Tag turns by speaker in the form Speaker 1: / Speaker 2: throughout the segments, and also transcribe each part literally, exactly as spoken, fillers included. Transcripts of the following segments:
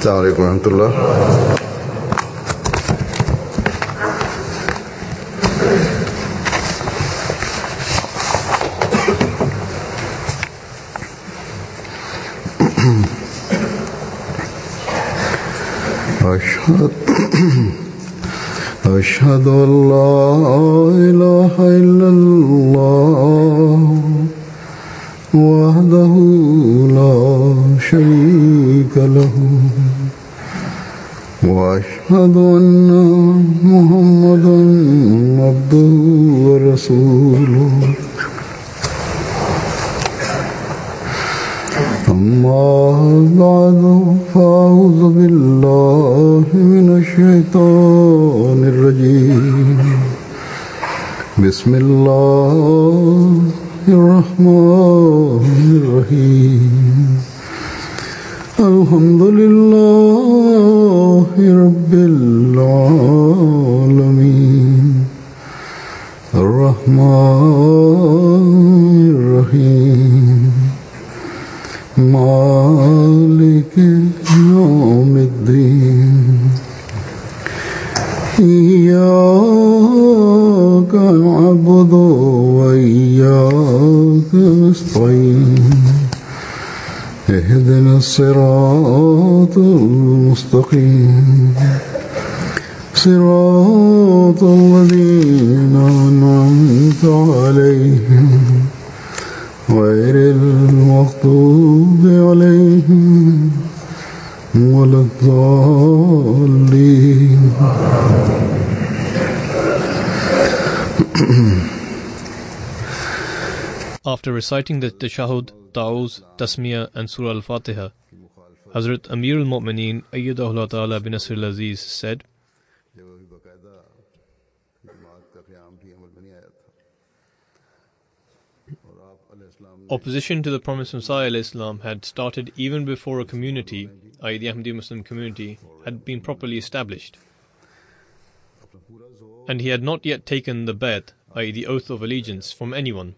Speaker 1: السلام عليكم ورحمة الله. أشهد أشهد أن لا إله إلا الله وحده لا شريك له وأشهد أن محمدا عبده ورسوله أما بعد فأعوذ بالله من الشيطان الرجيم بسم الله الرحمن الرحيم الحمد لله رب العالمين الرحمن الرحيم مالك يوم الدين إياك نعبد وإياك نستعين اهدنا الصراط المستقيم صراط الذين أنعمت عليهم غير المغضوب عليهم ولا الضالين.
Speaker 2: After reciting the Tashahhud, Ta'awuz, Tasmiyah and Surah Al-Fatiha, Hazrat Amir al-Mu'mineen Ayyadahullah Ta'ala bin Nasr al-Aziz said, opposition to the promised Messiah Islam had started even before a community, that is the Ahmadi Muslim community, had been properly established. And he had not yet taken the bayt, that is the oath of allegiance, from anyone.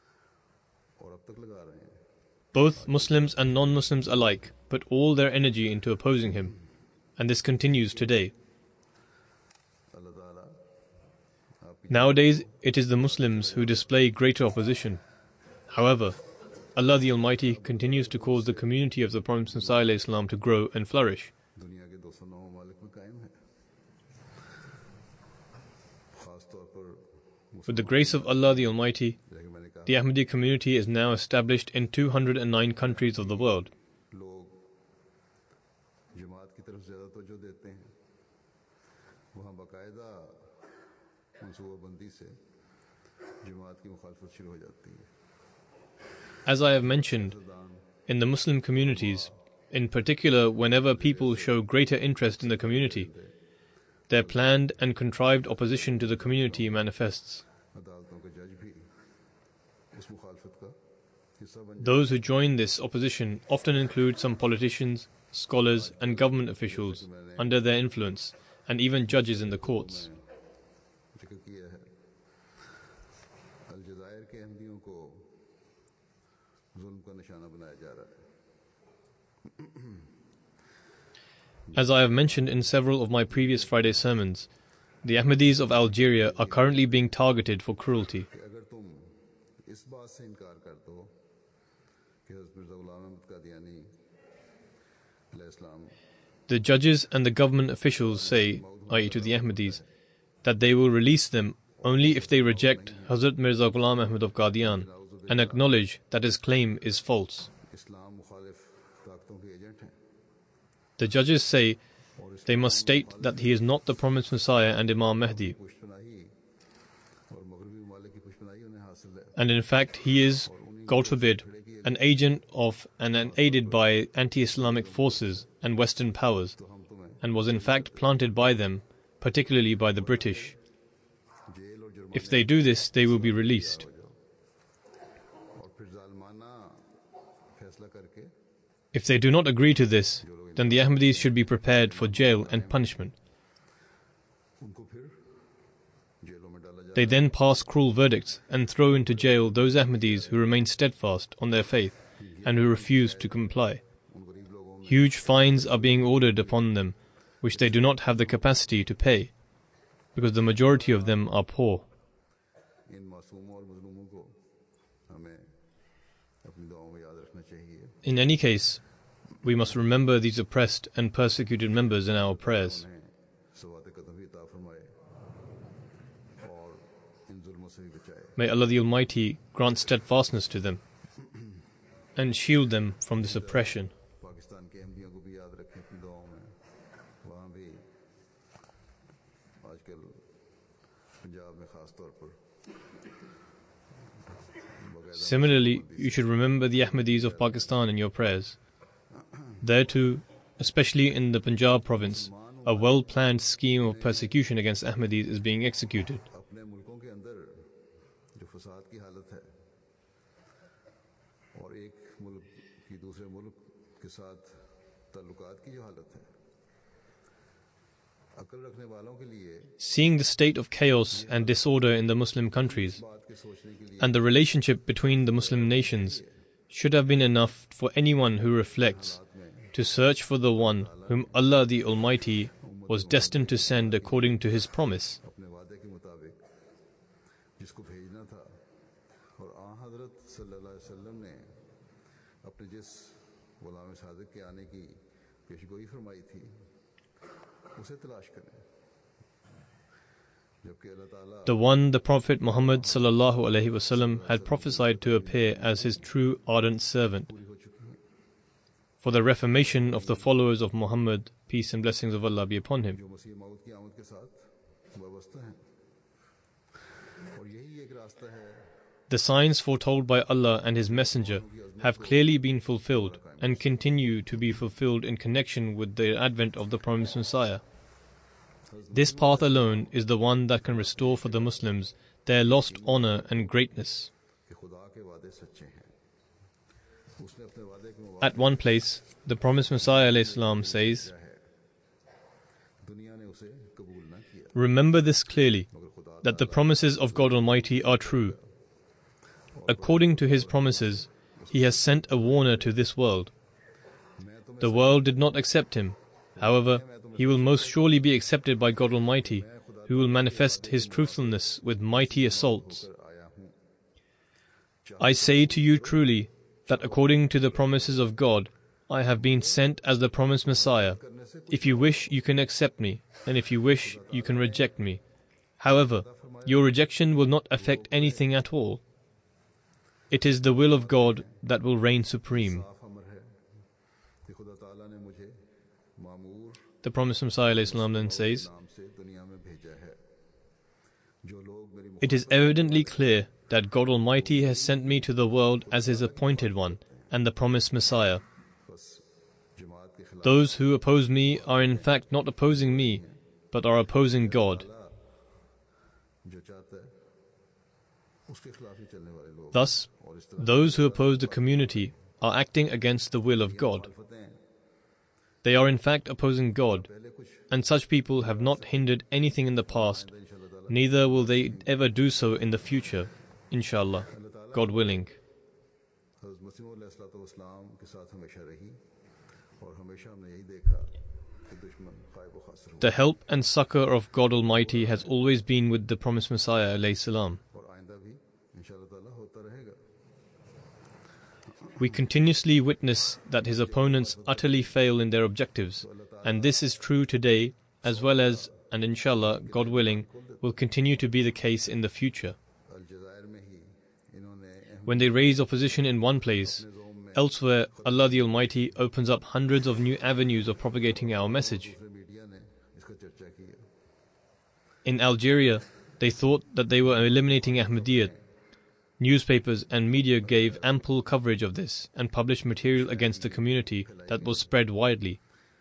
Speaker 2: Both Muslims and non-Muslims alike put all their energy into opposing him, and this continues today. Nowadays, it is the Muslims who display greater opposition. However, Allah the Almighty continues to cause the community of the Prophet Messiah Islam to grow and flourish. With the grace of Allah the Almighty, the Ahmadi community is now established in two hundred nine countries of the world. As I have mentioned, in the Muslim communities, in particular whenever people show greater interest in the community, their planned and contrived opposition to the community manifests. Those who join this opposition often include some politicians, scholars and government officials under their influence, and even judges in the courts. As I have mentioned in several of my previous Friday sermons, the Ahmadis of Algeria are currently being targeted for cruelty. The judges and the government officials say, that is to the Ahmadis, that they will release them only if they reject Hazrat Mirza Ghulam Ahmad of Qadian and acknowledge that his claim is false. The judges say they must state that he is not the promised Messiah and Imam Mahdi. And in fact, he is, God forbid, an agent of and aided by anti-Islamic forces and Western powers, and was in fact planted by them, particularly by the British. If they do this, they will be released. If they do not agree to this, then the Ahmadis should be prepared for jail and punishment. They then pass cruel verdicts and throw into jail those Ahmadis who remain steadfast on their faith and who refuse to comply. Huge fines are being ordered upon them, which they do not have the capacity to pay, because the majority of them are poor. In any case, we must remember these oppressed and persecuted members in our prayers. May Allah the Almighty grant steadfastness to them and shield them from this oppression. Similarly, you should remember the Ahmadis of Pakistan in your prayers. There too, especially in the Punjab province, a well-planned scheme of persecution against Ahmadis is being executed. Seeing the state of chaos and disorder in the Muslim countries and the relationship between the Muslim nations should have been enough for anyone who reflects to search for the one whom Allah the Almighty was destined to send according to His promise. The one the Prophet Muhammad sallallahu alaihi wasallam had prophesied to appear as his true ardent servant for the reformation of the followers of Muhammad, peace and blessings of Allah be upon him. The signs foretold by Allah and His Messenger have clearly been fulfilled and continue to be fulfilled in connection with the advent of the promised Messiah. This path alone is the one that can restore for the Muslims their lost honor and greatness. At one place, the promised Messiah ﷺ says, "Remember this clearly, that the promises of God Almighty are true. According to His promises, He has sent a warner to this world. The world did not accept Him. However, He will most surely be accepted by God Almighty, who will manifest His truthfulness with mighty assaults. I say to you truly, that according to the promises of God, I have been sent as the promised Messiah. If you wish, you can accept me, and if you wish, you can reject me. However, your rejection will not affect anything at all. It is the will of God that will reign supreme." The promised Messiah ﷺ then says, "It is evidently clear that God Almighty has sent me to the world as His appointed one and the promised Messiah. Those who oppose me are in fact not opposing me, but are opposing God. Thus, those who oppose the community are acting against the will of God. They are in fact opposing God, and such people have not hindered anything in the past, neither will they ever do so in the future, inshallah, God willing." The help and succor of God Almighty has always been with the promised Messiah alayhi salam. We continuously witness that his opponents utterly fail in their objectives, and this is true today as well as, and inshallah, God willing, will continue to be the case in the future. When they raise opposition in one place, elsewhere Allah the Almighty opens up hundreds of new avenues of propagating our message. In Algeria, they thought that they were eliminating Ahmadiyyat. Newspapers and media gave ample coverage of this and published material against the community that was spread widely.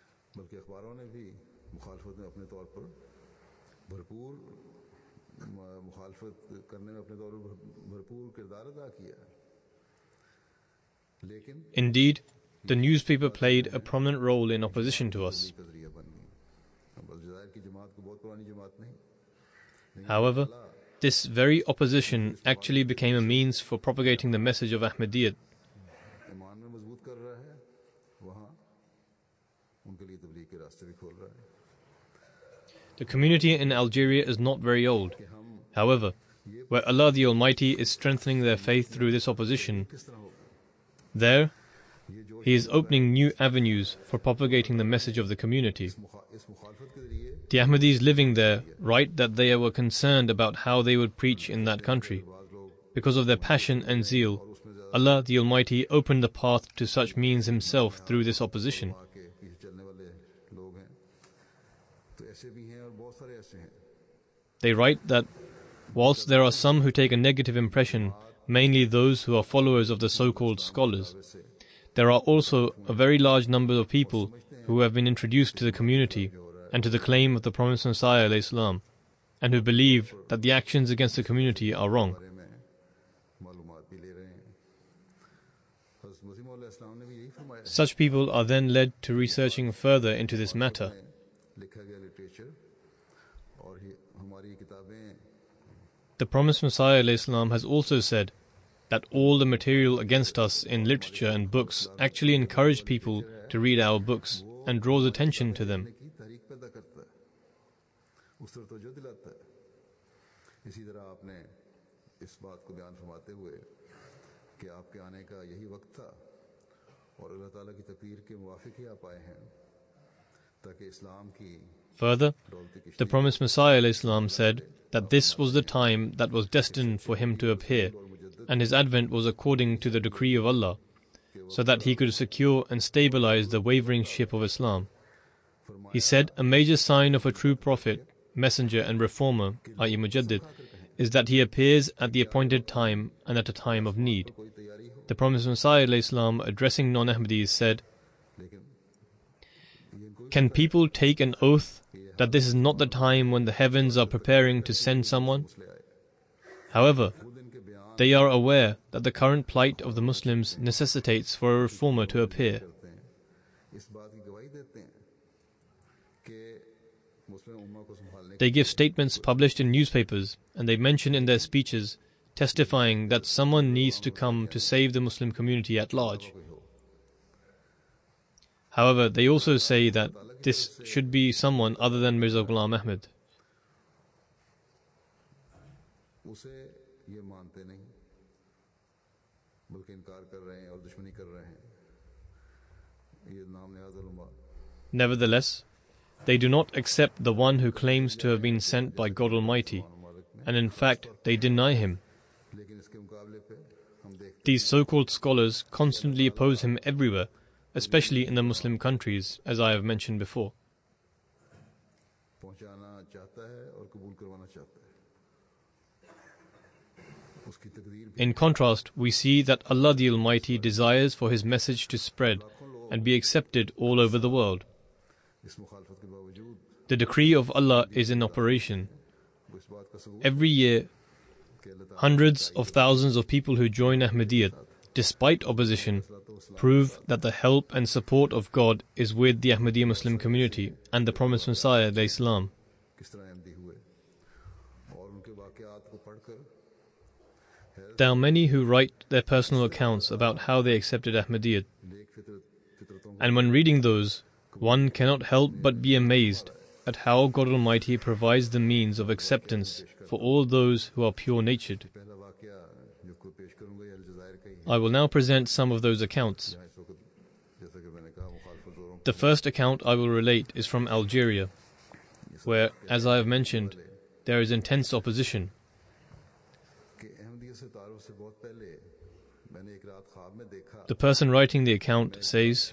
Speaker 2: Indeed, the newspaper played a prominent role in opposition to us. However, this very opposition actually became a means for propagating the message of Ahmadiyyat. The community in Algeria is not very old. However, where Allah the Almighty is strengthening their faith through this opposition, there He is opening new avenues for propagating the message of the community. The Ahmadis living there write that they were concerned about how they would preach in that country. Because of their passion and zeal, Allah the Almighty opened the path to such means Himself through this opposition. They write that whilst there are some who take a negative impression, mainly those who are followers of the so-called scholars, there are also a very large number of people who have been introduced to the community and to the claim of the promised Messiah alayhi salam, and who believe that the actions against the community are wrong. Such people are then led to researching further into this matter. The promised Messiah alayhi salam has also said that all the material against us in literature and books actually encourage people to read our books and draws attention to them. Further, the promised Messiah alayhi salam said that this was the time that was destined for him to appear, and his advent was according to the decree of Allah, so that he could secure and stabilize the wavering ship of Islam. He said a major sign of a true prophet, messenger and reformer, that is Mujaddid, is that he appears at the appointed time and at a time of need. The promised Messiah alayhi salam, addressing non-Ahmadis, said, "Can people take an oath that this is not the time when the heavens are preparing to send someone? However, they are aware that the current plight of the Muslims necessitates for a reformer to appear. They give statements published in newspapers, and they mention in their speeches, testifying that someone needs to come to save the Muslim community at large. However, they also say that this should be someone other than Mirza Ghulam Ahmad. Nevertheless, they do not accept the one who claims to have been sent by God Almighty, and in fact they deny him. These so-called scholars constantly oppose him everywhere, especially in the Muslim countries, as I have mentioned before. In contrast, we see that Allah the Almighty desires for His message to spread and be accepted all over the world. The decree of Allah is in operation. Every year, hundreds of thousands of people who join Ahmadiyyat, despite opposition, prove that the help and support of God is with the Ahmadiyya Muslim community and the promised Messiah alayhi salam. There are many who write their personal accounts about how they accepted Ahmadiyyat, and when reading those, one cannot help but be amazed at how God Almighty provides the means of acceptance for all those who are pure-natured. I will now present some of those accounts. The first account I will relate is from Algeria, where, as I have mentioned, there is intense opposition. The person writing the account says,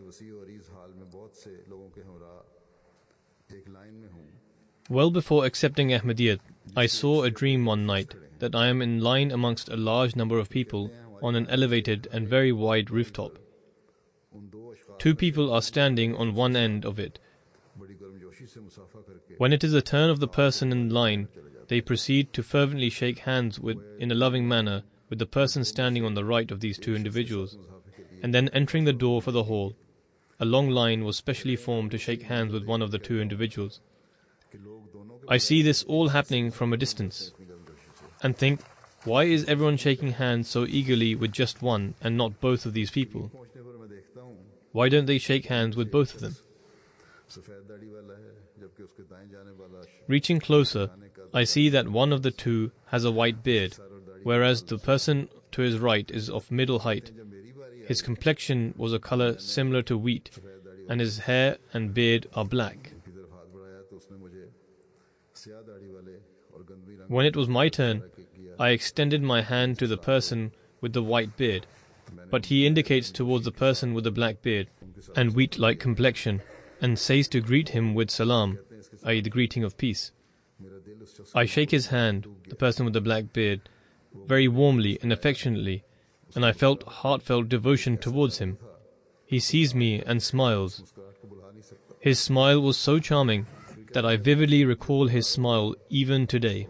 Speaker 2: "Well before accepting Ahmadiyyat, I saw a dream one night that I am in line amongst a large number of people on an elevated and very wide rooftop. Two people are standing on one end of it. When it is the turn of the person in line, they proceed to fervently shake hands with, in a loving manner with the person standing on the right of these two individuals, and then entering the door for the hall, a long line was specially formed to shake hands with one of the two individuals. I see this all happening from a distance, and think, why is everyone shaking hands so eagerly with just one and not both of these people? Why don't they shake hands with both of them? Reaching closer, I see that one of the two has a white beard, whereas the person to his right is of middle height. His complexion was a color similar to wheat, and his hair and beard are black. When it was my turn, I extended my hand to the person with the white beard, but he indicates towards the person with the black beard and wheat-like complexion, and says to greet him with salam, that is the greeting of peace. I shake his hand, the person with the black beard, very warmly and affectionately, and I felt heartfelt devotion towards him. He sees me and smiles. His smile was so charming that I vividly recall his smile even today.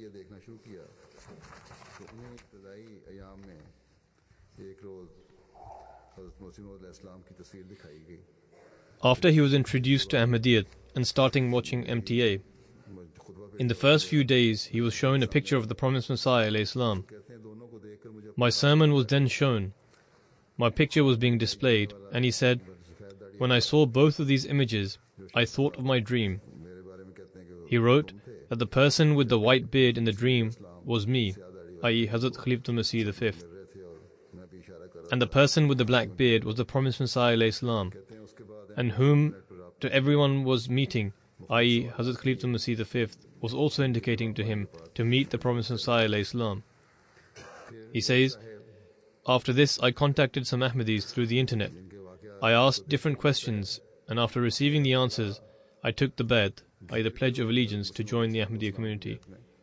Speaker 2: After he was introduced to Ahmadiyyat and starting watching M T A, in the first few days he was shown a picture of the promised Messiah alayhi salam. My sermon was then shown. My picture was being displayed, and he said, when I saw both of these images, I thought of my dream. He wrote that the person with the white beard in the dream was me, that is Hazrat Khalifatul Masih the fifth. And the person with the black beard was the promised Messiah alayhi salam, and whom to everyone was meeting, that is Hazrat Khalifatul Masih the fifth, was also indicating to him to meet the promised Messiah alayhi salam. He says, after this I contacted some Ahmadis through the internet. I asked different questions, and after receiving the answers, I took the bayt, that is the pledge of allegiance, to join the Ahmadiyya community.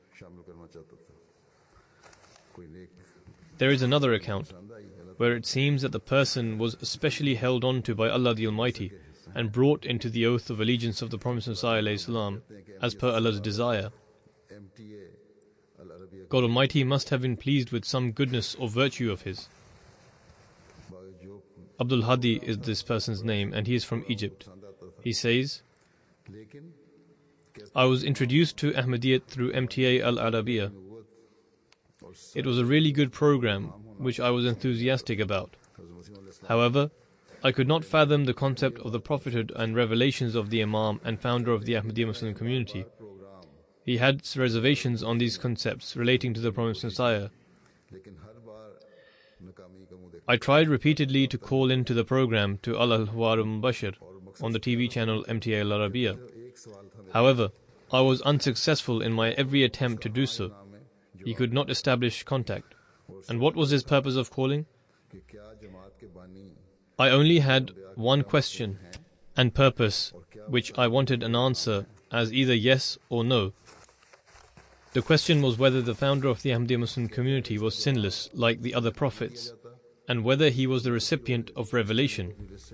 Speaker 2: There is another account, where it seems that the person was especially held on to by Allah the Almighty and brought into the oath of allegiance of the promised Messiah alayhi salam, as per Allah's desire. God Almighty must have been pleased with some goodness or virtue of his. Abdul Hadi is this person's name, and he is from Egypt. He says, I was introduced to Ahmadiyyat through M T A Al Arabiya. It was a really good program, which I was enthusiastic about. However, I could not fathom the concept of the prophethood and revelations of the Imam and founder of the Ahmadiyya Muslim community. He had reservations on these concepts relating to the promised Messiah. I tried repeatedly to call into the program to Al Ahwar Mubashir on the T V channel M T A Al Arabiya. However, I was unsuccessful in my every attempt to do so. He could not establish contact. And what was his purpose of calling? I only had one question and purpose, which I wanted an answer as either yes or no. The question was whether the founder of the Ahmadiyya Muslim community was sinless like the other prophets, and whether he was the recipient of revelation.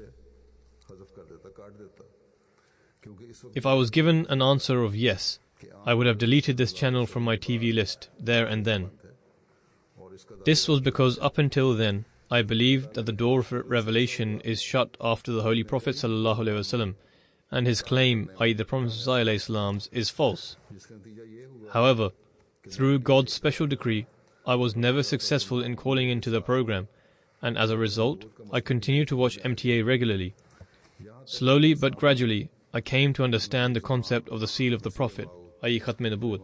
Speaker 2: If I was given an answer of yes, I would have deleted this channel from my T V list there and then. This was because up until then, I believed that the door of revelation is shut after the Holy Prophet ﷺ, and his claim, that is the Prophet ﷺ's, is false. However, through God's special decree, I was never successful in calling into the program, and as a result, I continue to watch M T A regularly. Slowly but gradually, I came to understand the concept of the seal of the Prophet, that is Khatm-e Nabuwwat.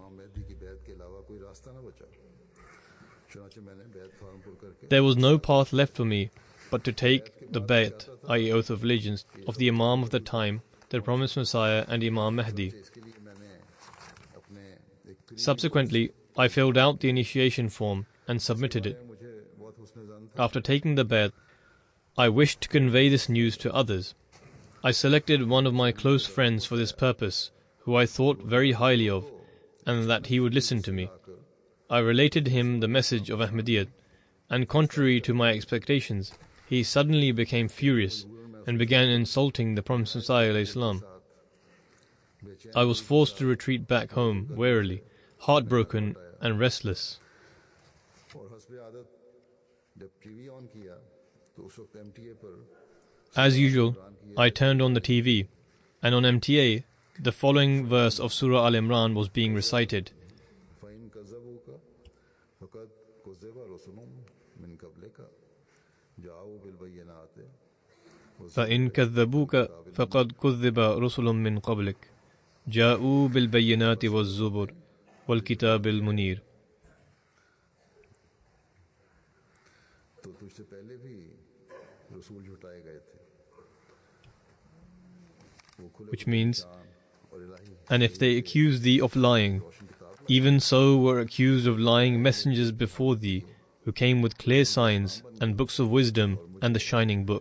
Speaker 2: There was no path left for me but to take the bayt, that is oath of allegiance, of the Imam of the time, the promised Messiah and Imam Mahdi. Subsequently, I filled out the initiation form and submitted it. After taking the bayt, I wished to convey this news to others. I selected one of my close friends for this purpose, who I thought very highly of, and that he would listen to me. I related him the message of Ahmadiyyat, and contrary to my expectations, he suddenly became furious and began insulting the Prophet Messiah alayhi salam. I was forced to retreat back home wearily, heartbroken and restless. As usual, I turned on the T V, and on M T A, the following verse of Surah Al-Imran was being recited. فَإِن كَذَّبُوكَ فَقَدْ كُذِّبَ رُسُلٌ مِّن قَبْلِكَ جَاءُوا بِالْبَيِّنَاتِ وَالزُّبُرِ وَالْكِتَابِ الْمُنِيرِ. Which means, and if they accuse thee of lying, even so were accused of lying messengers before thee, who came with clear signs and books of wisdom and the shining book.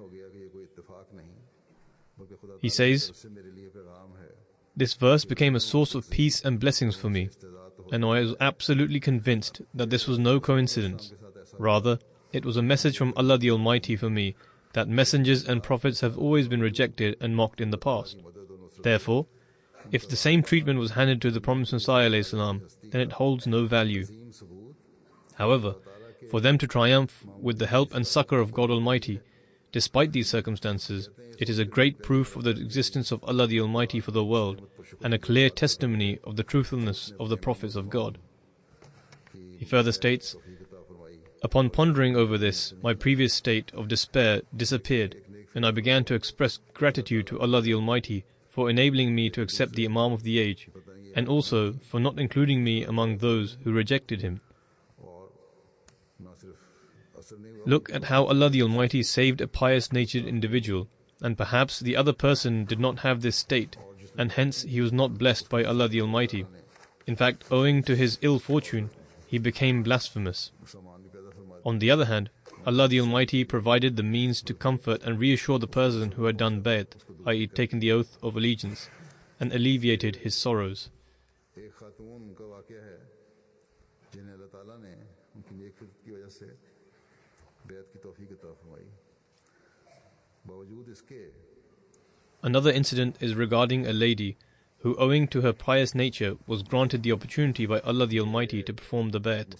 Speaker 2: He says, this verse became a source of peace and blessings for me, and I was absolutely convinced that this was no coincidence. Rather, it was a message from Allah the Almighty for me that messengers and prophets have always been rejected and mocked in the past. Therefore, if the same treatment was handed to the Prophet Messiah alayhi salam, then it holds no value. However, for them to triumph with the help and succor of God Almighty, despite these circumstances, it is a great proof of the existence of Allah the Almighty for the world, and a clear testimony of the truthfulness of the prophets of God. He further states, upon pondering over this, my previous state of despair disappeared, and I began to express gratitude to Allah the Almighty for enabling me to accept the Imam of the age, and also for not including me among those who rejected him. Look at how Allah the Almighty saved a pious-natured individual, and perhaps the other person did not have this state, and hence he was not blessed by Allah the Almighty. In fact, owing to his ill fortune, he became blasphemous. On the other hand, Allah the Almighty provided the means to comfort and reassure the person who had done bayt, that is taken the oath of allegiance, and alleviated his sorrows. Another incident is regarding a lady who, owing to her pious nature, was granted the opportunity by Allah the Almighty to perform the bayt.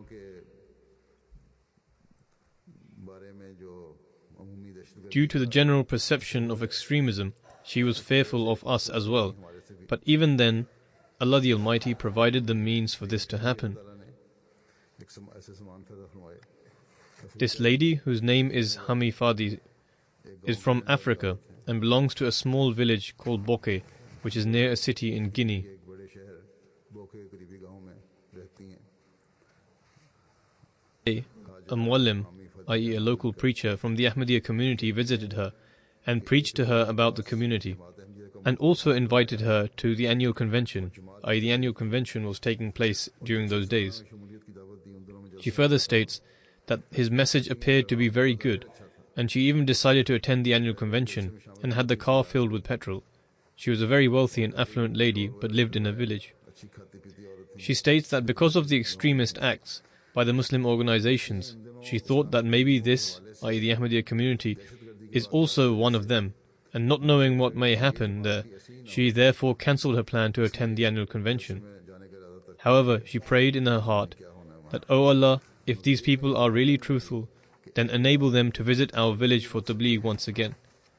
Speaker 2: Due to the general perception of extremism, she was fearful of us as well, but even then, Allah the Almighty provided the means for this to happen. This lady, whose name is Hami Fadi, is from Africa and belongs to a small village called Boke, which is near a city in Guinea. A muallim, that is a local preacher from the Ahmadiyya community, visited her and preached to her about the community, and also invited her to the annual convention, that is the annual convention was taking place during those days. She further states that his message appeared to be very good, and she even decided to attend the annual convention and had the car filled with petrol. She was a very wealthy and affluent lady, but lived in a village. She states that because of the extremist acts by the Muslim organizations, she thought that maybe this, that is the Ahmadiyya community, is also one of them, and not knowing what may happen there, she therefore cancelled her plan to attend the annual convention. However, she prayed in her heart that, O Allah, if these people are really truthful, then enable them to visit our village for tabligh once again.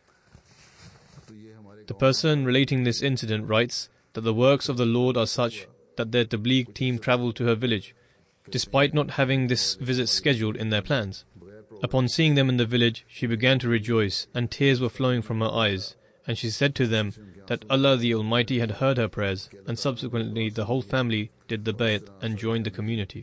Speaker 2: The person relating this incident writes that the works of the Lord are such that their tabligh team travelled to her village, despite not having this visit scheduled in their plans. Upon seeing them in the village, she began to rejoice, and tears were flowing from her eyes, and she said to them that Allah the Almighty had heard her prayers, and subsequently the whole family did the bayt and joined the community.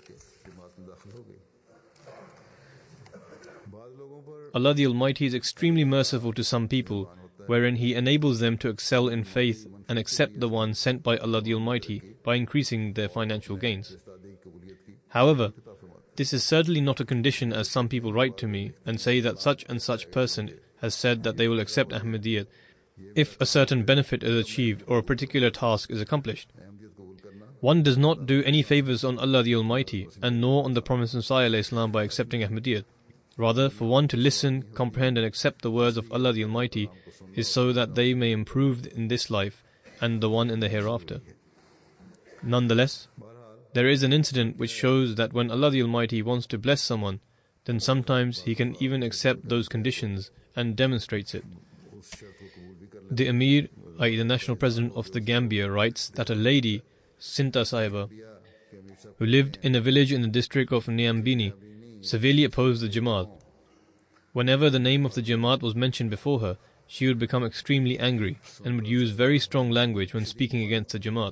Speaker 2: Allah the Almighty is extremely merciful to some people, wherein He enables them to excel in faith and accept the one sent by Allah the Almighty by increasing their financial gains. However, this is certainly not a condition, as some people write to me and say that such and such person has said that they will accept Ahmadiyyat if a certain benefit is achieved or a particular task is accomplished. One does not do any favors on Allah the Almighty and nor on the Prophet Messiah ﷺ by accepting Ahmadiyyat. Rather, for one to listen, comprehend and accept the words of Allah the Almighty is so that they may improve in this life and the one in the hereafter. Nonetheless, there is an incident which shows that when Allah the Almighty wants to bless someone, then sometimes He can even accept those conditions and demonstrates it. The Emir, that is the national president of the Gambia, writes that a lady, Sinta Sahiba, who lived in a village in the district of Niambini, severely opposed the Jamaat. Whenever the name of the Jamaat was mentioned before her, she would become extremely angry and would use very strong language when speaking against the Jamaat.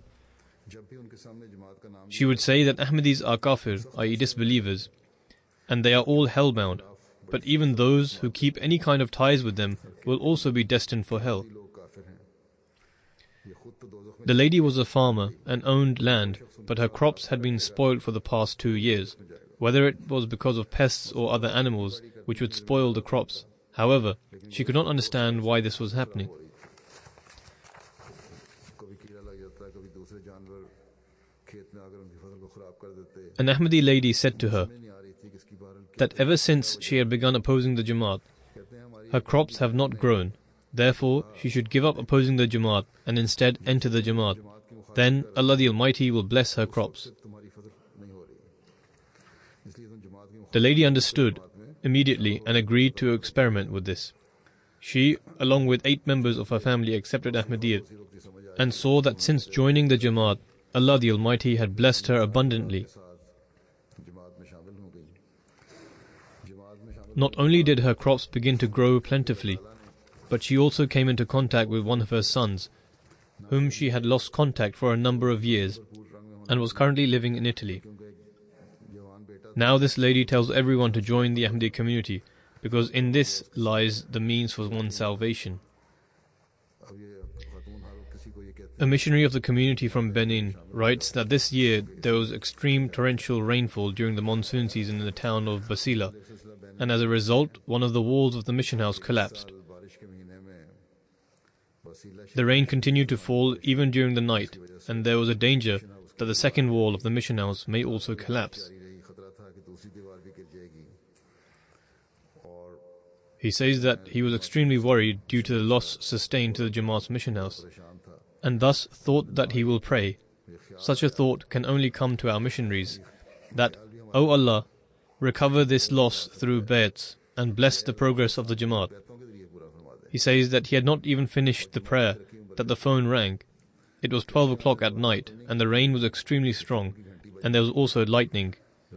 Speaker 2: She would say that Ahmadis are kafir, that is disbelievers, and they are all hellbound, but even those who keep any kind of ties with them will also be destined for hell. The lady was a farmer and owned land, but her crops had been spoiled for the past two years, whether it was because of pests or other animals which would spoil the crops. However, she could not understand why this was happening. An Ahmadi lady said to her that ever since she had begun opposing the Jamaat, her crops have not grown. Therefore, she should give up opposing the Jamaat and instead enter the Jamaat. Then Allah the Almighty will bless her crops. The lady understood immediately and agreed to experiment with this. She, along with eight members of her family, accepted Ahmadiyyat and saw that since joining the Jamaat, Allah the Almighty had blessed her abundantly. Not only did her crops begin to grow plentifully, but she also came into contact with one of her sons, whom she had lost contact for a number of years, and was currently living in Italy. Now this lady tells everyone to join the Ahmadi community, because in this lies the means for one's salvation. A missionary of the community from Benin writes that this year there was extreme torrential rainfall during the monsoon season in the town of Basila, and as a result, one of the walls of the mission house collapsed. The rain continued to fall even during the night, and there was a danger that the second wall of the mission house may also collapse. He says that he was extremely worried due to the loss sustained to the Jamaat's mission house, and thus thought that he will pray. Such a thought can only come to our missionaries, that, O Allah, recover this loss through bay'ats and bless the progress of the Jamaat. He says that he had not even finished the prayer that the phone rang. It was twelve o'clock at night, and the rain was extremely strong, and there was also lightning.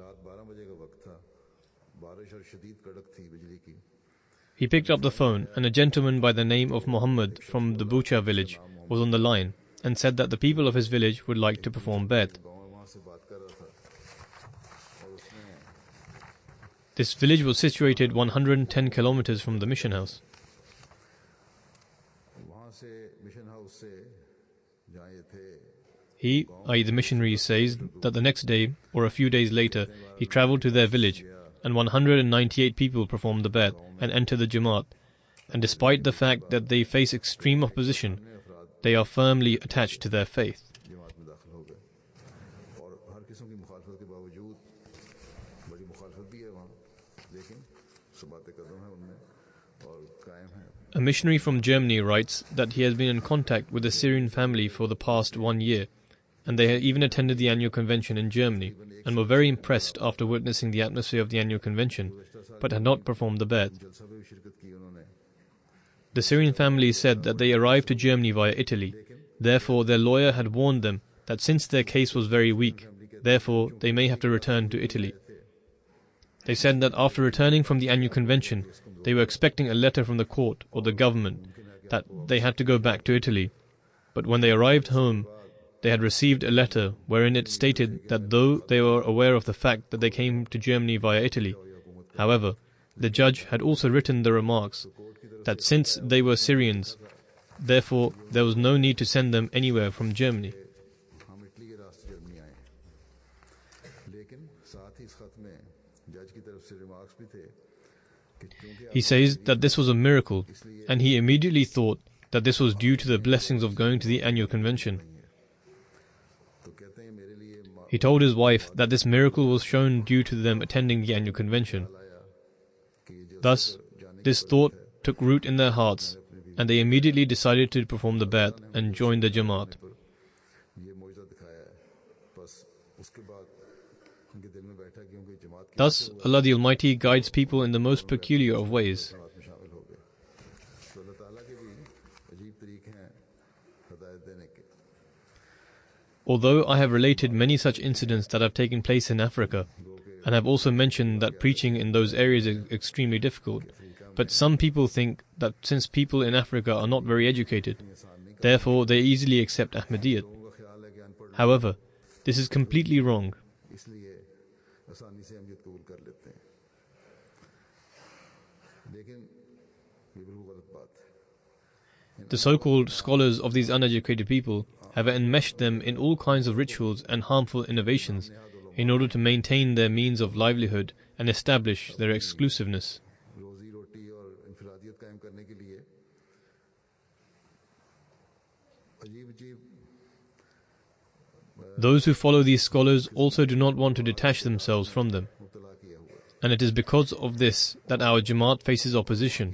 Speaker 2: He picked up the phone, and a gentleman by the name of Muhammad from the Bucha village was on the line, and said that the people of his village would like to perform bay'at. This village was situated one hundred ten kilometers from the mission house. He, that is the missionary, says that the next day, or a few days later, he travelled to their village, and one hundred ninety-eight people performed the bay'at and entered the Jamaat. And despite the fact that they face extreme opposition, they are firmly attached to their faith. A missionary from Germany writes that he has been in contact with a Syrian family for the past one year, and they had even attended the annual convention in Germany, and were very impressed after witnessing the atmosphere of the annual convention, but had not performed the bay'at. The Syrian family said that they arrived to Germany via Italy. Therefore, their lawyer had warned them that since their case was very weak, therefore they may have to return to Italy. They said that after returning from the annual convention, they were expecting a letter from the court or the government that they had to go back to Italy. But when they arrived home, they had received a letter wherein it stated that though they were aware of the fact that they came to Germany via Italy, however, the judge had also written the remarks that since they were Syrians, therefore there was no need to send them anywhere from Germany. He says that this was a miracle, and he immediately thought that this was due to the blessings of going to the annual convention. He told his wife that this miracle was shown due to them attending the annual convention. Thus, this thought took root in their hearts, and they immediately decided to perform the bay'at and join the Jamaat. Thus, Allah the Almighty guides people in the most peculiar of ways. Although I have related many such incidents that have taken place in Africa, and have also mentioned that preaching in those areas is extremely difficult, But some people think that since people in Africa are not very educated, therefore they easily accept Ahmadiyyat. However, this is completely wrong. The so-called scholars of these uneducated people have enmeshed them in all kinds of rituals and harmful innovations in order to maintain their means of livelihood and establish their exclusiveness. Those who follow these scholars also do not want to detach themselves from them. And it is because of this that our Jamaat faces opposition.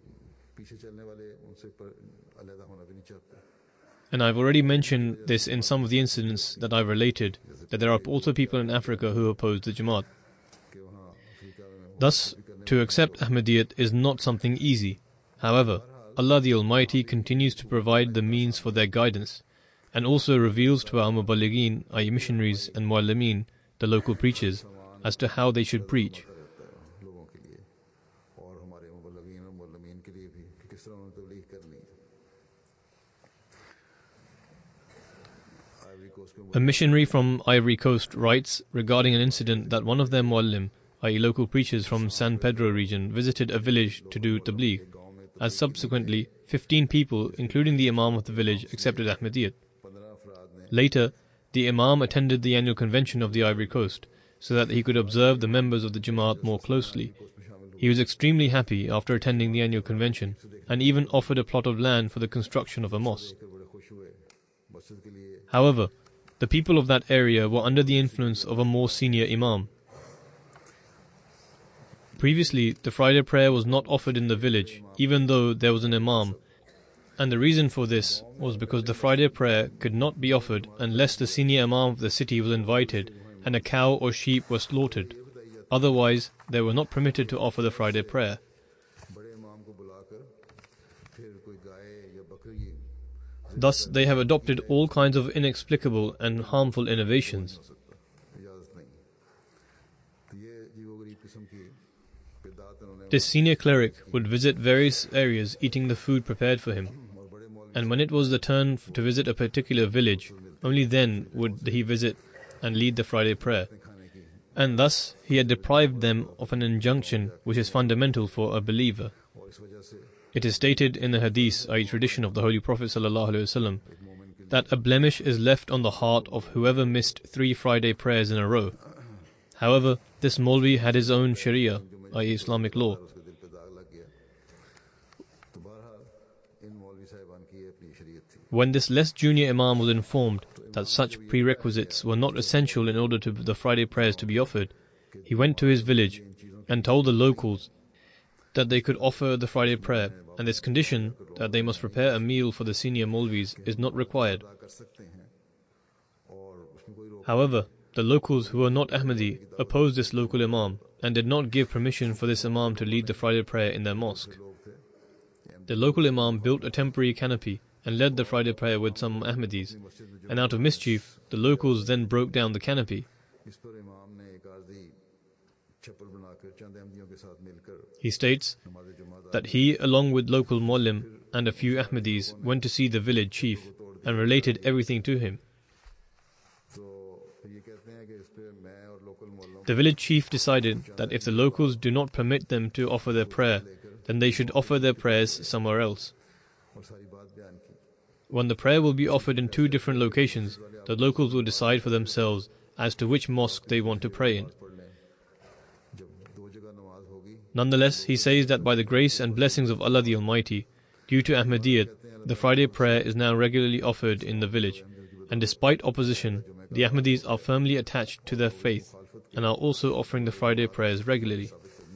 Speaker 2: And I've already mentioned this in some of the incidents that I've related, that there are also people in Africa who oppose the Jamaat. Thus, to accept Ahmadiyyat is not something easy. However, Allah the Almighty continues to provide the means for their guidance, and also reveals to our Muballighin, our missionaries and Muallimeen, the local preachers, as to how they should preach. A missionary from Ivory Coast writes regarding an incident that one of their Muallim, that is local preachers from San Pedro region, visited a village to do tabligh, as subsequently fifteen people, including the Imam of the village, accepted Ahmadiyyat. Later, the Imam attended the annual convention of the Ivory Coast, so that he could observe the members of the Jamaat more closely. He was extremely happy after attending the annual convention, and even offered a plot of land for the construction of a mosque. However, the people of that area were under the influence of a more senior Imam. Previously, the Friday prayer was not offered in the village, even though there was an Imam, and the reason for this was because the Friday prayer could not be offered unless the senior Imam of the city was invited and a cow or sheep were slaughtered. Otherwise, they were not permitted to offer the Friday prayer. Thus, they have adopted all kinds of inexplicable and harmful innovations. This senior cleric would visit various areas eating the food prepared for him, and when it was the turn to visit a particular village, only then would he visit and lead the Friday prayer. And thus, he had deprived them of an injunction which is fundamental for a believer. It is stated in the Hadith, that is tradition of the Holy Prophet ﷺ, that a blemish is left on the heart of whoever missed three Friday prayers in a row. However, this Maulvi had his own Sharia, that is Islamic law. When this less junior Imam was informed that such prerequisites were not essential in order for the Friday prayers to be offered, he went to his village and told the locals that they could offer the Friday prayer, and this condition, that they must prepare a meal for the senior Maulvis, is not required. However, the locals who were not Ahmadi opposed this local Imam and did not give permission for this Imam to lead the Friday prayer in their mosque. The local Imam built a temporary canopy and led the Friday prayer with some Ahmadis, and out of mischief, the locals then broke down the canopy. He states that he, along with local Muallim and a few Ahmadis, went to see the village chief and related everything to him. The village chief decided that if the locals do not permit them to offer their prayer, then they should offer their prayers somewhere else. When the prayer will be offered in two different locations, the locals will decide for themselves as to which mosque they want to pray in. Nonetheless, he says that by the grace and blessings of Allah the Almighty, due to Ahmadiyyat, the Friday prayer is now regularly offered in the village, and despite opposition, the Ahmadis are firmly attached to their faith and are also offering the Friday prayers regularly.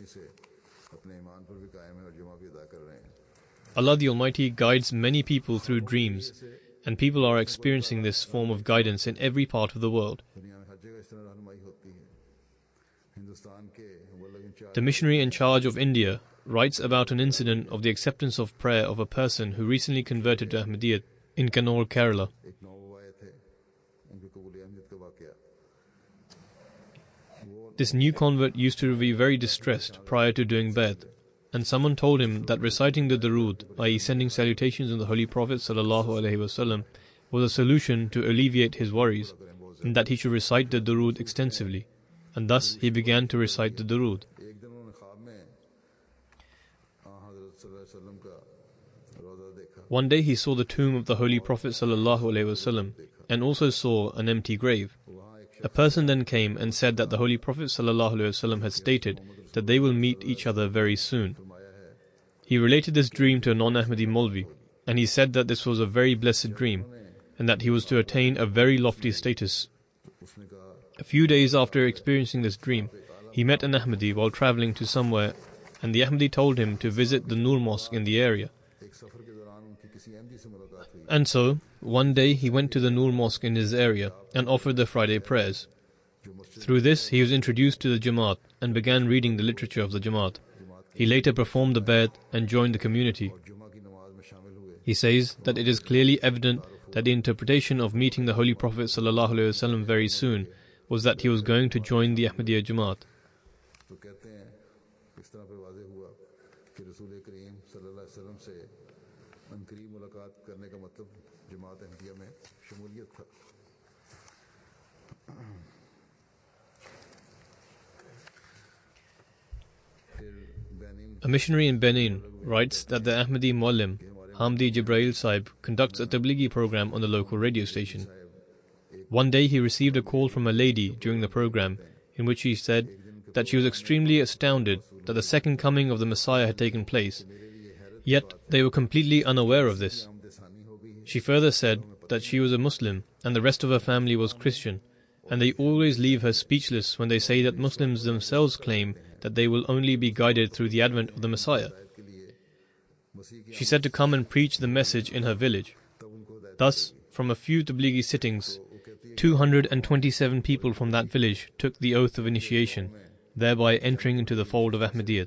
Speaker 2: Allah the Almighty guides many people through dreams, and people are experiencing this form of guidance in every part of the world. The missionary in charge of India writes about an incident of the acceptance of prayer of a person who recently converted to Ahmadiyyat in Kannauр, Kerala. This new convert used to be very distressed prior to doing Bai'at. and someone told him that reciting the Durood, that is sending salutations on the Holy Prophet sallallahu alaihi wasallam, was a solution to alleviate his worries, and that he should recite the Durood extensively, and thus he began to recite the Durood. One day he saw the tomb of the Holy Prophet sallallahu alaihi wasallam, and also saw an empty grave. A person then came and said that the Holy Prophet sallallahu alaihi wasallam had stated that they will meet each other very soon. He related this dream to a non-Ahmadi Maulvi, and he said that this was a very blessed dream, and that he was to attain a very lofty status. A few days after experiencing this dream, he met an Ahmadi while travelling to somewhere, and the Ahmadi told him to visit the Noor Mosque in the area. And so, one day he went to the Noor Mosque in his area and offered the Friday prayers. Through this, he was introduced to the Jamaat and began reading the literature of the Jamaat. He later performed the Bayat and joined the community. He says that it is clearly evident that the interpretation of meeting the Holy Prophet ﷺ very soon was that he was going to join the Ahmadiyya Jamaat. A missionary in Benin writes that the Ahmadi Muallim, Hamdi Jibrail Sahib, conducts a Tablighi program on the local radio station. One day he received a call from a lady during the program in which she said that she was extremely astounded that the second coming of the Messiah had taken place, yet they were completely unaware of this. She further said that she was a Muslim and the rest of her family was Christian, and they always leave her speechless when they say that Muslims themselves claim that they will only be guided through the advent of the Messiah. She said to come and preach the message in her village. Thus, from a few Tablighi sittings, two hundred twenty-seven people from that village took the oath of initiation, thereby entering into the fold of Ahmadiyyat.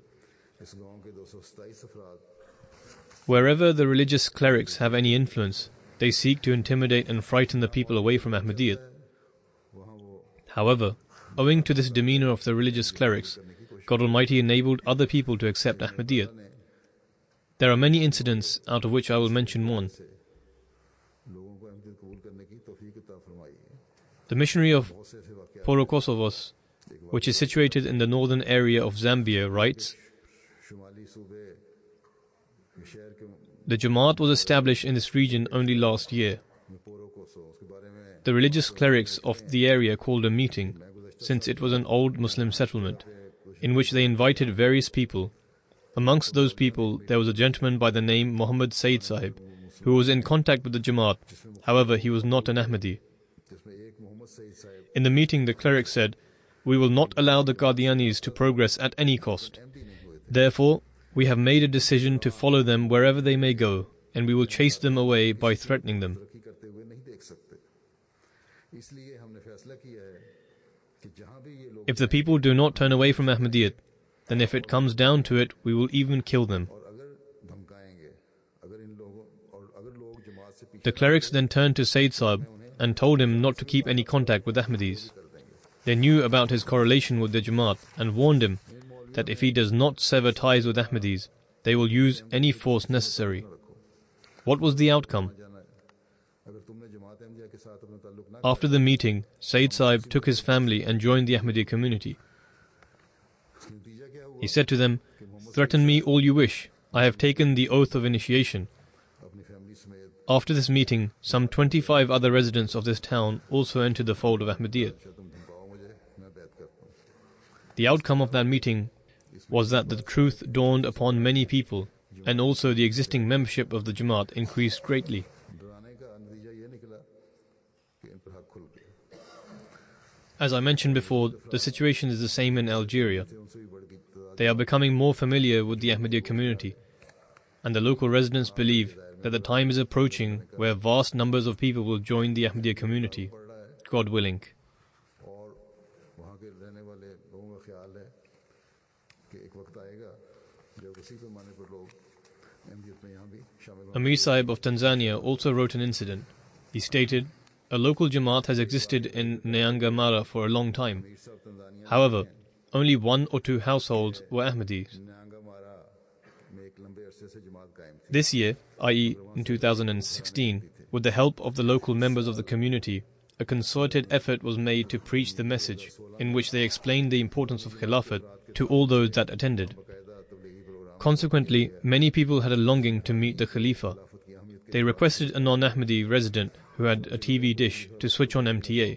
Speaker 2: Wherever the religious clerics have any influence, they seek to intimidate and frighten the people away from Ahmadiyyat. However, owing to this demeanor of the religious clerics, God Almighty enabled other people to accept Ahmadiyyat. There are many incidents, out of which I will mention one. The missionary of Porokosovos, which is situated in the northern area of Zambia, writes, the Jamaat was established in this region only last year. The religious clerics of the area called a meeting, since it was an old Muslim settlement, in which they invited various people. Amongst those people, there was a gentleman by the name Muhammad Sayyid Sahib, who was in contact with the Jamaat. However, he was not an Ahmadi. In the meeting, the cleric said, "We will not allow the Qadianis to progress at any cost. Therefore, we have made a decision to follow them wherever they may go, and we will chase them away by threatening them." If the people do not turn away from Ahmadiyyat, then if it comes down to it, we will even kill them. The clerics then turned to Sayyid Sahib and told him not to keep any contact with Ahmadis. They knew about his correlation with the Jamaat and warned him that if he does not sever ties with Ahmadis, they will use any force necessary. What was the outcome? After the meeting, Sayyid Sahib took his family and joined the Ahmadi community. He said to them, "Threaten me all you wish. I have taken the oath of initiation." After this meeting, some twenty-five other residents of this town also entered the fold of Ahmadiyyat. The outcome of that meeting was that the truth dawned upon many people, and also the existing membership of the Jamaat increased greatly. As I mentioned before, the situation is the same in Algeria. They are becoming more familiar with the Ahmadiyya community, and the local residents believe that the time is approaching where vast numbers of people will join the Ahmadiyya community, God willing. Amir Sahib of Tanzania also wrote an incident. He stated, "A local Jamaat has existed in Nyangamara for a long time. However, only one or two households were Ahmadis. This year, that is in two thousand sixteen, with the help of the local members of the community, a concerted effort was made to preach the message, in which they explained the importance of Khilafat to all those that attended. Consequently, many people had a longing to meet the Khalifa. They requested a non-Ahmadi resident who had a T V dish to switch on M T A.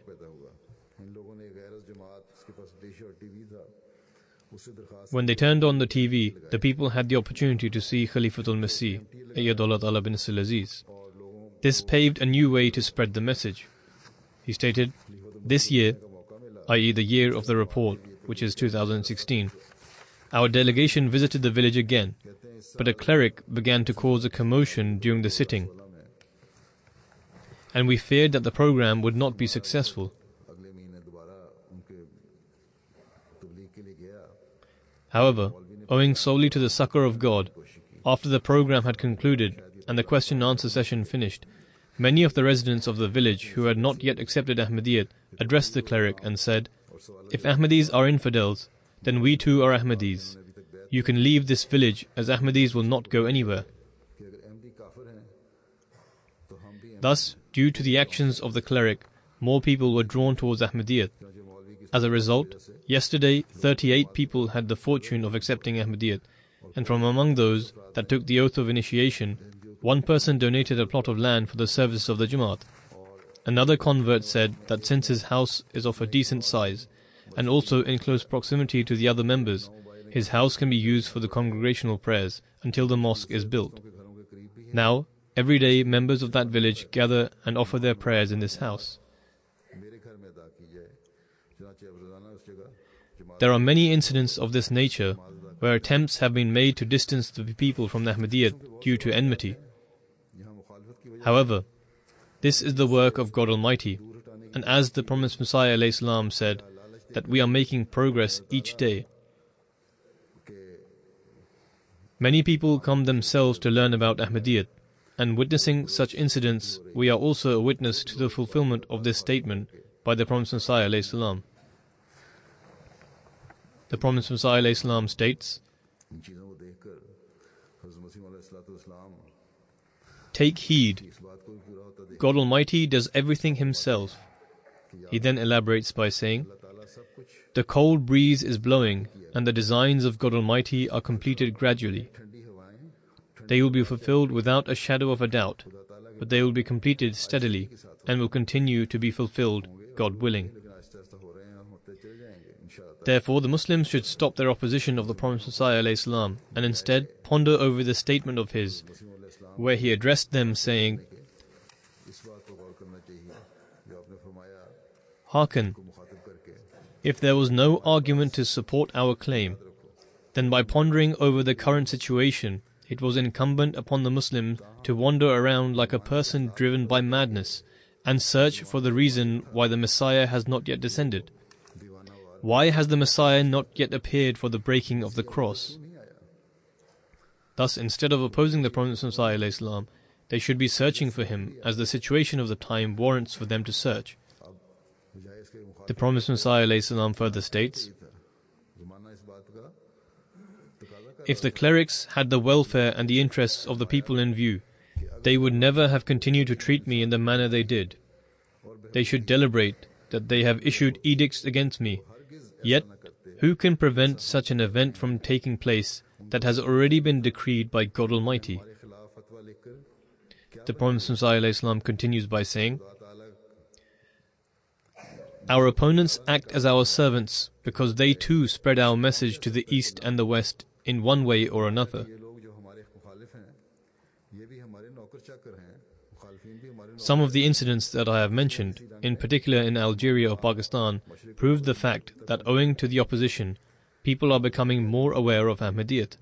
Speaker 2: When they turned on the T V, the people had the opportunity to see Khalifatul Masih, Ayyadullah Ta'ala bin Aziz. This paved a new way to spread the message. He stated, this year, that is the year of the report, which is two thousand sixteen, our delegation visited the village again, but a cleric began to cause a commotion during the sitting, and we feared that the program would not be successful. However, owing solely to the succor of God, after the program had concluded and the question and answer session finished, many of the residents of the village who had not yet accepted Ahmadiyyat addressed the cleric and said, if Ahmadis are infidels, then we too are Ahmadis. You can leave this village, as Ahmadis will not go anywhere. Thus, due to the actions of the cleric, more people were drawn towards Ahmadiyyat. As a result, yesterday thirty-eight people had the fortune of accepting Ahmadiyyat, and from among those that took the oath of initiation, one person donated a plot of land for the service of the Jamaat. Another convert said that since his house is of a decent size, and also in close proximity to the other members, his house can be used for the congregational prayers until the mosque is built. Now, every day members of that village gather and offer their prayers in this house. There are many incidents of this nature where attempts have been made to distance the people from Ahmadiyyat due to enmity. However, this is the work of God Almighty, and as the promised Messiah ﷺ said, that we are making progress each day. Many people come themselves to learn about Ahmadiyyat, and witnessing such incidents, we are also a witness to the fulfillment of this statement by the promised Messiah ﷺ. The promised Messiah ﷺ states, take heed, God Almighty does everything Himself. He then elaborates by saying, the cold breeze is blowing and the designs of God Almighty are completed gradually. They will be fulfilled without a shadow of a doubt, but they will be completed steadily and will continue to be fulfilled, God willing. Therefore, the Muslims should stop their opposition of the promised Messiah ﷺ and instead ponder over the statement of his, where he addressed them saying, hearken, if there was no argument to support our claim, then by pondering over the current situation, it was incumbent upon the Muslim to wander around like a person driven by madness and search for the reason why the Messiah has not yet descended. Why has the Messiah not yet appeared for the breaking of the cross? Thus, instead of opposing the Prophet Messiah ﷺ, they should be searching for him, as the situation of the time warrants for them to search. The Prophet Messiah ﷺ further states, if the clerics had the welfare and the interests of the people in view, they would never have continued to treat me in the manner they did. They should deliberate that they have issued edicts against me. Yet, who can prevent such an event from taking place that has already been decreed by God Almighty? The Prophet Messiah ﷺ continues by saying, our opponents act as our servants because they too spread our message to the east and the west in one way or another. Some of the incidents that I have mentioned, in particular in Algeria or Pakistan, prove the fact that owing to the opposition, people are becoming more aware of Ahmadiyyat.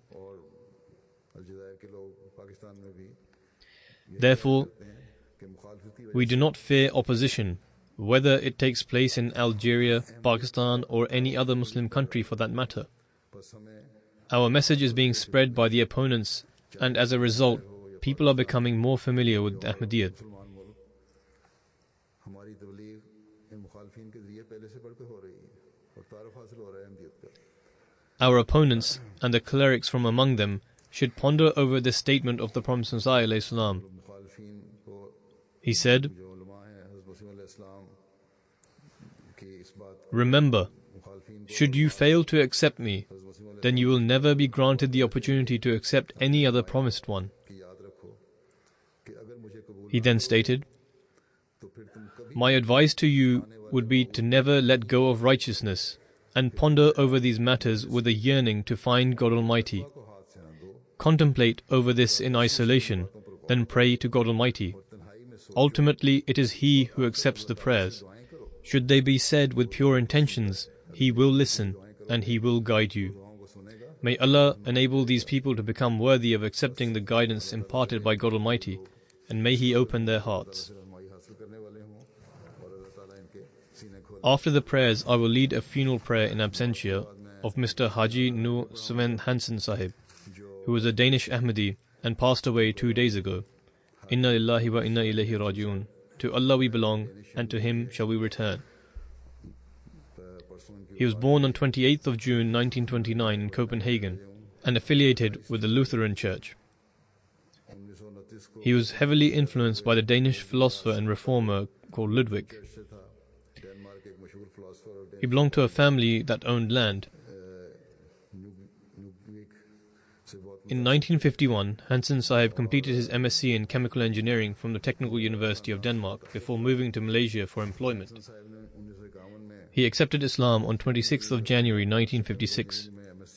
Speaker 2: Therefore, we do not fear opposition, whether it takes place in Algeria, Pakistan, or any other Muslim country for that matter. Our message is being spread by the opponents, and as a result, people are becoming more familiar with Ahmadiyyat. Our opponents and the clerics from among them should ponder over this statement of the Prophet ﷺ. He said, "Remember, should you fail to accept me, then you will never be granted the opportunity to accept any other promised one." He then stated, "My advice to you would be to never let go of righteousness and ponder over these matters with a yearning to find God Almighty. Contemplate over this in isolation, then pray to God Almighty. Ultimately, it is He who accepts the prayers. Should they be said with pure intentions, He will listen and He will guide you. May Allah enable these people to become worthy of accepting the guidance imparted by God Almighty, and may He open their hearts." After the prayers, I will lead a funeral prayer in absentia of Mister Haji Nur Sven Hansen Sahib, who was a Danish Ahmadi and passed away two days ago. Inna lillahi wa inna ilayhi raji'un. To Allah we belong, and to Him shall we return. He was born on twenty-eighth of June nineteen twenty-nine in Copenhagen and affiliated with the Lutheran Church. He was heavily influenced by the Danish philosopher and reformer called Ludwig. He belonged to a family that owned land. In nineteen fifty-one, Hansen Sahib completed his M S c in Chemical Engineering from the Technical University of Denmark before moving to Malaysia for employment. He accepted Islam on twenty-sixth of January nineteen fifty-six.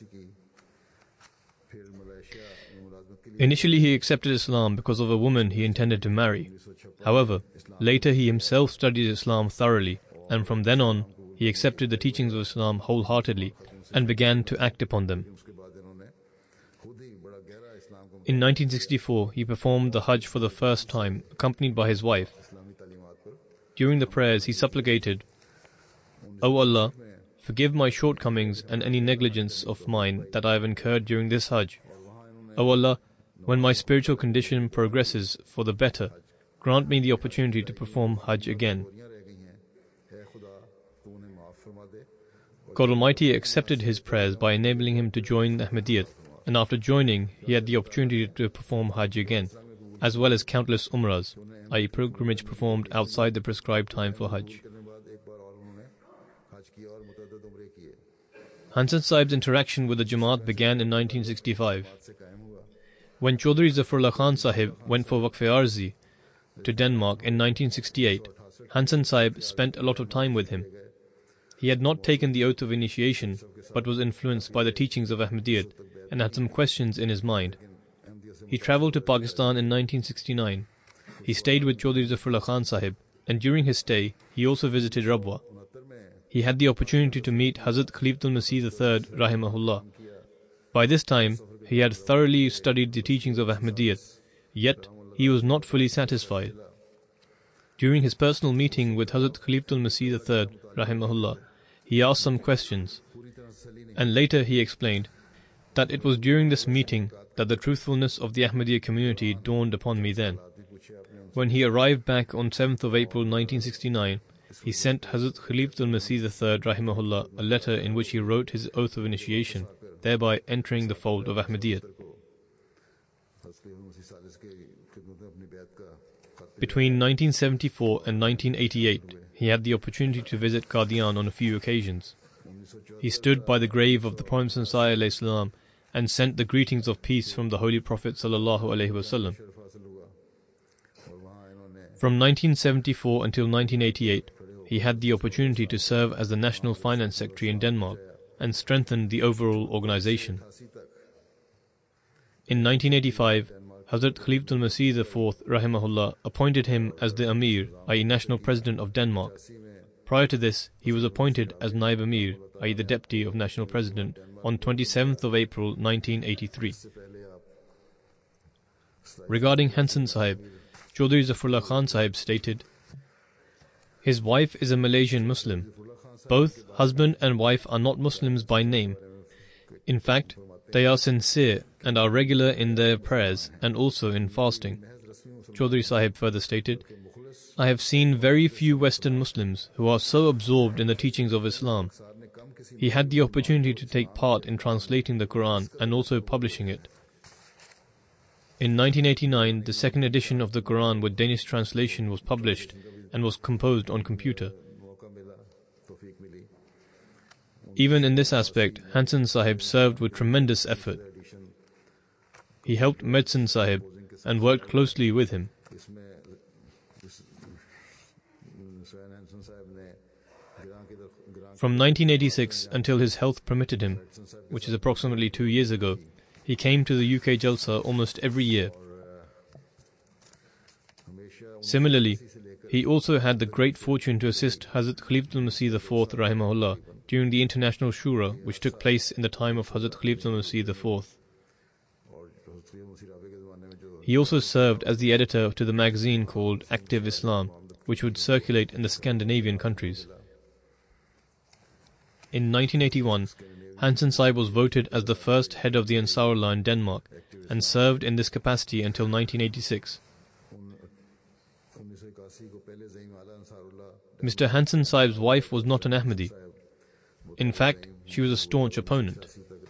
Speaker 2: Initially he accepted Islam because of a woman he intended to marry. However, later he himself studied Islam thoroughly, and from then on he accepted the teachings of Islam wholeheartedly and began to act upon them. In nineteen sixty-four, he performed the Hajj for the first time, accompanied by his wife. During the prayers, he supplicated, "O Allah, forgive my shortcomings and any negligence of mine that I have incurred during this Hajj. O Allah, when my spiritual condition progresses for the better, grant me the opportunity to perform Hajj again." God Almighty accepted his prayers by enabling him to join the Ahmadiyyat, and after joining, he had the opportunity to perform Hajj again, as well as countless Umrahs, that is pilgrimage performed outside the prescribed time for Hajj. Hansen Sahib's interaction with the Jamaat began in nineteen sixty-five. When Chaudhry Zafarullah Khan Sahib went for Waqf-e-Arzi to Denmark in nineteen sixty-eight, Hansen Sahib spent a lot of time with him. He had not taken the oath of initiation, but was influenced by the teachings of Ahmadiyyat and had some questions in his mind. He travelled to Pakistan in nineteen sixty-nine. He stayed with Chaudhry Zafarullah Khan Sahib, and during his stay, he also visited Rabwa. He had the opportunity to meet Hazrat Khalifatul Masih the third, Rahimahullah. By this time, he had thoroughly studied the teachings of Ahmadiyyat, yet he was not fully satisfied. During his personal meeting with Hazrat Khalifatul Masih the third, Rahimahullah, he asked some questions, and later he explained that it was during this meeting that the truthfulness of the Ahmadiyya community dawned upon me then. When he arrived back on seventh of April nineteen sixty-nine, he sent Hazrat Khalifatul Masih the third, Rahimahullah, a letter in which he wrote his oath of initiation, thereby entering the fold of Ahmadiyyat. Between nineteen seventy-four and nineteen eighty-eight, he had the opportunity to visit Qadian on a few occasions. He stood by the grave of the Prophet ﷺ and sent the greetings of peace from the Holy Prophet ﷺ. From nineteen seventy-four until nineteen eighty-eight, he had the opportunity to serve as the National Finance Secretary in Denmark and strengthened the overall organization. In nineteen eighty-five, Hazrat Khalifatul Masih the fourth, Rahimahullah, appointed him as the Amir, that is National President of Denmark. Prior to this, he was appointed as Naib Amir, that is the Deputy of National President, on twenty-seventh of April nineteen eighty-three. Regarding Hansen Sahib, Chaudhry Zafarullah Khan Sahib stated, "His wife is a Malaysian Muslim. Both husband and wife are not Muslims by name. In fact, they are sincere and are regular in their prayers and also in fasting." Chaudhry Sahib further stated, "I have seen very few Western Muslims who are so absorbed in the teachings of Islam. He had the opportunity to take part in translating the Quran and also publishing it. In nineteen eighty-nine, the second edition of the Quran with Danish translation was published and was composed on computer. Even in this aspect, Hansen Sahib served with tremendous effort. He helped Medsin Sahib and worked closely with him. From nineteen eighty-six until his health permitted him, which is approximately two years ago, he came to the U K Jalsa almost every year. Similarly, he also had the great fortune to assist Hazrat Khalifatul Masih the fourth Rahimahullah during the International Shura which took place in the time of Hazrat Khalifatul Masih the fourth. He also served as the editor to the magazine called Active Islam, which would circulate in the Scandinavian countries. In nineteen eighty-one, Hansen Sahib was voted as the first head of the Ansarullah in Denmark and served in this capacity until nineteen eighty-six. Mister Hansen Sahib's wife was not an Ahmadi. In fact, she was a staunch opponent.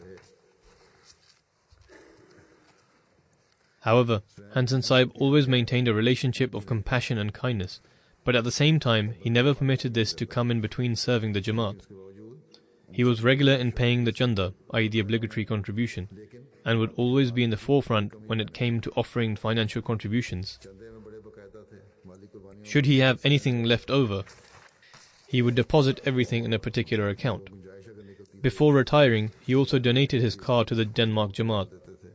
Speaker 2: However, Hansen Sahib always maintained a relationship of compassion and kindness, but at the same time, he never permitted this to come in between serving the Jamaat. He was regular in paying the chanda, that is the obligatory contribution, and would always be in the forefront when it came to offering financial contributions. Should he have anything left over, he would deposit everything in a particular account. Before retiring, he also donated his car to the Denmark Jamaat.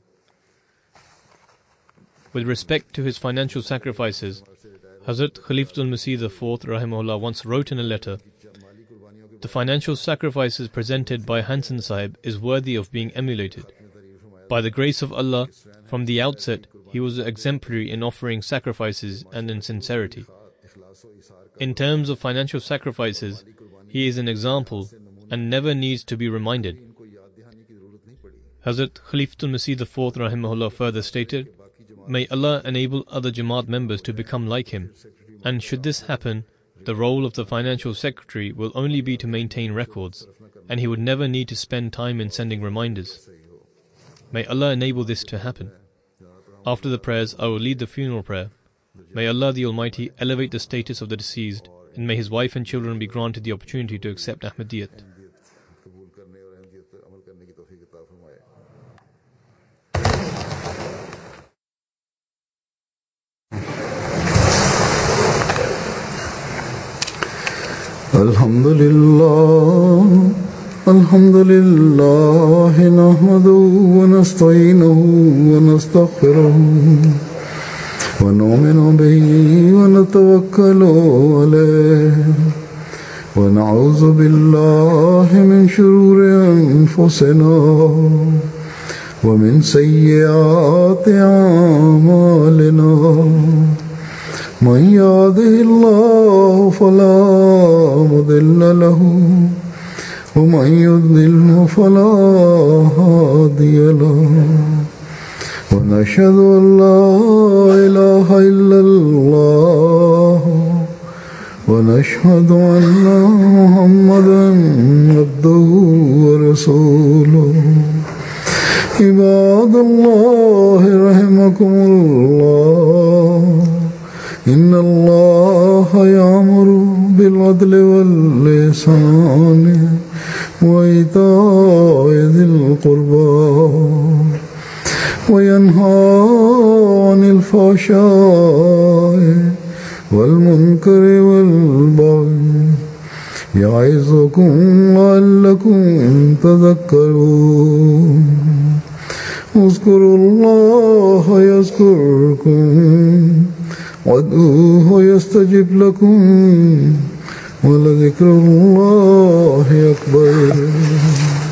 Speaker 2: With respect to his financial sacrifices, Hazrat Khalifatul Masih the fourth Rahimahullah once wrote in a letter, "The financial sacrifices presented by Hansen Sahib is worthy of being emulated. By the grace of Allah, from the outset, he was exemplary in offering sacrifices and in sincerity. In terms of financial sacrifices, he is an example and never needs to be reminded." Hazrat Khalifatul Masih the fourth Rahimahullah further stated, "May Allah enable other Jamaat members to become like him, and should this happen, the role of the financial secretary will only be to maintain records, and he would never need to spend time in sending reminders. May Allah enable this to happen. After the prayers, I will lead the funeral prayer. May Allah the Almighty elevate the status of the deceased, and may his wife and children be granted the opportunity to accept Ahmadiyyat."
Speaker 1: Alhamdulillah, Alhamdulillah, nahmaduhu wa nasta'inuhu wa nastaghfiruhu wa nu'minu bihi wa natawakkalu alayhi wa na'udhu billahi min shururi anfusina wa min sayyiati a'malina. من يهده الله فلا مضل له ومن يضلل فلا هادي له ونشهد أن لا إله إلا الله ونشهد أن محمدا عبده ورسوله. عباد الله رحمكم الله، إن الله يأمر بالعدل والإحسان وإيتاء ذي القربى وينهى عن الفحشاء والمنكر والبغي يعظكم لعلكم تذكرون. اذكروا الله يذكركم وادعوه يستجب لكم ولذكر الله أكبر.